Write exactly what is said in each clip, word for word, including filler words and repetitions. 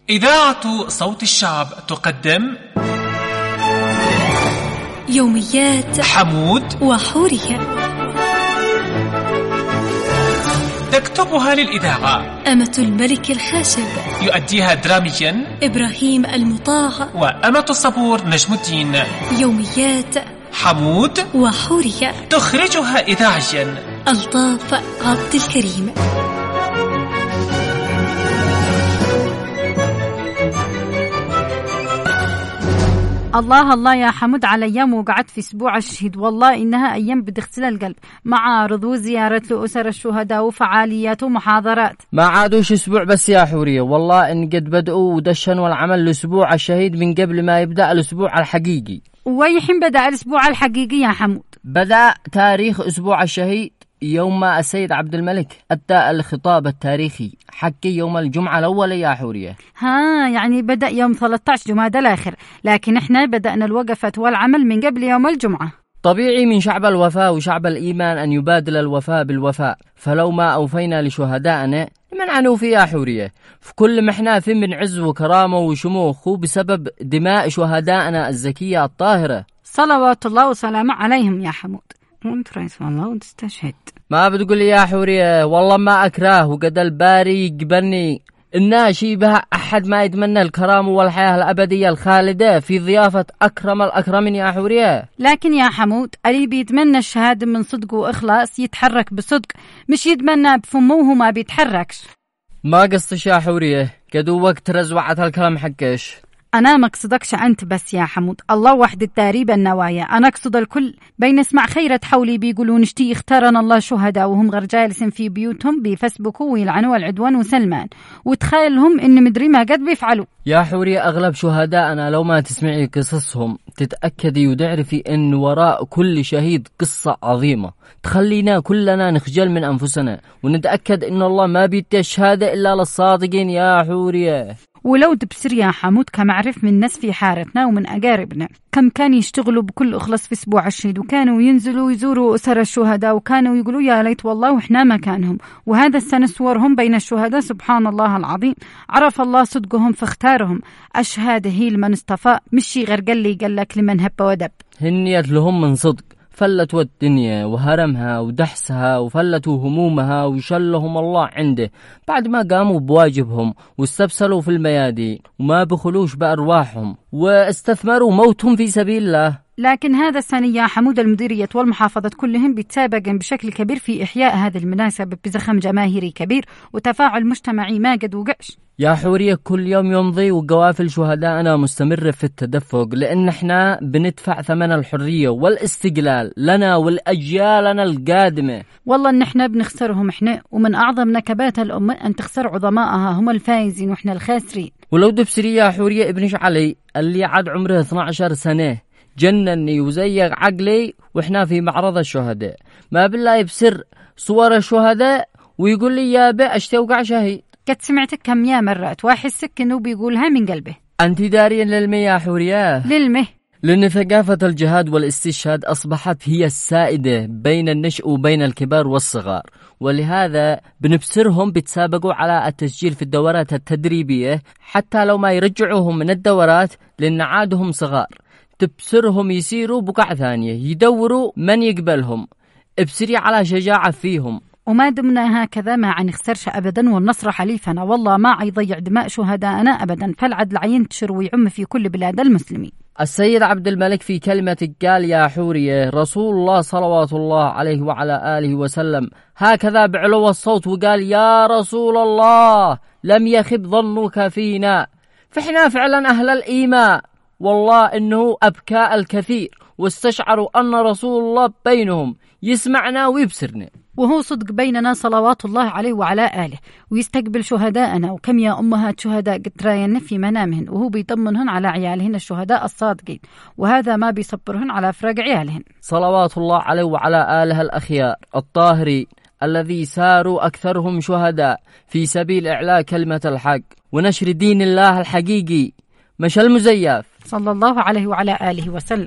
إذاعة صوت الشعب تقدم يوميات حمود وحورية، تكتبها للإذاعة أمة الملك الخاشب، يؤديها دراميا إبراهيم المطاع، وأمة الصبور نجم الدين. يوميات حمود وحورية، تخرجها إذاعيا ألطاف عبد الكريم. الله الله يا حمود على أيام وقعدت في أسبوع الشهيد، والله إنها أيام بتغسل القلب، معارض وزيارة لأسر الشهداء وفعاليات ومحاضرات. ما عادوش أسبوع بس يا حورية، والله إن قد بدأوا ودشنوا العمل الأسبوع الشهيد من قبل ما يبدأ الأسبوع الحقيقي. ويحين بدأ الأسبوع الحقيقي يا حمود؟ بدأ تاريخ أسبوع الشهيد يوم ما السيد عبد الملك أدى الخطاب التاريخي حقي يوم الجمعة الأول يا حورية. ها يعني بدأ يوم ثلاثة عشر جمادى الآخر، لكن إحنا بدأنا الوقفة والعمل من قبل يوم الجمعة. طبيعي من شعب الوفاء وشعب الإيمان أن يبادل الوفاء بالوفاء، فلو ما أوفينا لشهدائنا من عنوا في يا حورية، في كل ما احنا في من عز وكرامة وشموخ بسبب دماء شهدائنا الزكية الطاهرة صلوات الله وسلامه عليهم يا حمود. وانت رئيس والله وتستشهد. ما بتقول يا حورية، والله ما أكراه وقد الباري يقبلني إنها شيبها أحد ما يتمنى الكرام والحياة الأبدية الخالدة في ضيافة أكرم الأكرمين يا حورية. لكن يا حمود اللي بيتمنى الشهادة من صدق وإخلاص يتحرك بصدق، مش يتمنى بفمه وما بيتحركش. ما قصتش يا حورية، قدو وقت رزوعة الكلام حقش. أنا ما أقصدكش أنت بس يا حمود، الله وحد التاريب النوايا، أنا أقصد الكل. بين اسمع خيرة حولي بيقولون اشتي اختارنا الله شهداء وهم غير جالسين في بيوتهم بيفسبكوا ويلعنوا العدوان وسلمان، وتخيلهم إن مدري ما قد بيفعلوا. يا حوري أغلب شهداءنا لو ما تسمعي قصصهم تتأكدي وتعرفي إن وراء كل شهيد قصة عظيمة تخلينا كلنا نخجل من أنفسنا ونتأكد إن الله ما بيدي الشهادة إلا للصادقين يا حورية. ولو تبصر يا حمود كم عرف من ناس في حارتنا ومن أقاربنا كم كان يشتغلوا بكل إخلاص في أسبوع الشهيد، وكانوا ينزلوا يزوروا أسر الشهداء، وكانوا يقولوا يا ليت والله وإحنا مكانهم، وهذا السنة صورهم بين الشهداء. سبحان الله العظيم، عرف الله صدقهم فاختارهم. الشهادة هي لمن اصطفى، مش شي غير قال لي قال لك لمن هب ودب. هنيت لهم من صدق، فلتوا الدنيا وهرمها ودحسها وفلتوا همومها وشلهم الله عنده بعد ما قاموا بواجبهم واستبسلوا في الميادين وما بخلوش بأرواحهم واستثمروا موتهم في سبيل الله. لكن هذا السنة يا حمود المديرية والمحافظة كلهم بيتسابقن بشكل كبير في إحياء هذه المناسبة بزخم جماهيري كبير وتفاعل مجتمعي ما قد وقعش. يا حورية كل يوم يمضي وقوافل شهدائنا مستمرة في التدفق، لأن احنا بندفع ثمن الحرية والاستقلال لنا والأجيالنا القادمة. والله ان احنا بنخسرهم احنا، ومن أعظم نكبات الأمة أن تخسر عظمائها هم الفائزين واحنا الخاسرين. ولو دبسري يا حورية ابنش علي اللي عاد عمره اثنتي عشرة سنة جنني وزيق عقلي واحنا في معرض الشهداء، ما بالله يبسر صور الشهداء ويقول لي يا بي اشتوقع شهيد. قد سمعتك كم يا مرات واحسك انه بيقولها من قلبه. انت دارين للمه يا حورية؟ للمه، لأن ثقافة الجهاد والاستشهاد أصبحت هي السائدة بين النشء وبين الكبار والصغار، ولهذا بنبصرهم بيتسابقوا على التسجيل في الدورات التدريبية حتى لو ما يرجعوهم من الدورات لأن عادهم صغار. تبصرهم يسيروا بقع ثانية يدوروا من يقبلهم، ابصري على شجاعة فيهم. وما دمنا هكذا ما عنخسرش أبدا، والنصر حليفنا والله ما عيضيع دماء شهدائنا أبدا، فالعدل ينتشر ويعم في كل بلاد المسلمين. السيد عبد الملك في كلمة قال يا حورية رسول الله صلوات الله عليه وعلى آله وسلم هكذا بعلو الصوت وقال يا رسول الله لم يخب ظنك فينا، فإحنا فعلا أهل الإيمان. والله إنه أبكى الكثير واستشعروا أن رسول الله بينهم يسمعنا ويبصرنا، وهو صدق بيننا صلوات الله عليه وعلى آله، ويستقبل شهداءنا. وكم يا أمهات شهداء قد راينا في منامهن وهو بيطمنهن على عيالهن الشهداء الصادقين، وهذا ما بيصبرهن على فراق عيالهن صلوات الله عليه وعلى آله الأخيار الطاهرين الذي ساروا أكثرهم شهداء في سبيل إعلاء كلمة الحق ونشر دين الله الحقيقي مش المزيف صلى الله عليه وعلى آله وسلم.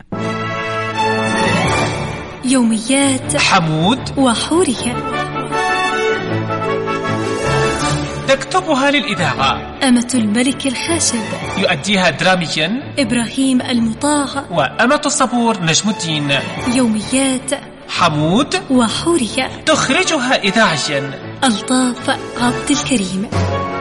يوميات حمود وحورية. تكتبها للإذاعة أمة الملك الخاشب يؤديها دراميا إبراهيم المطاع، وأمة الصبور نجم الدين. يوميات حمود وحورية، تخرجها إذاعيا ألطاف عبد الكريم.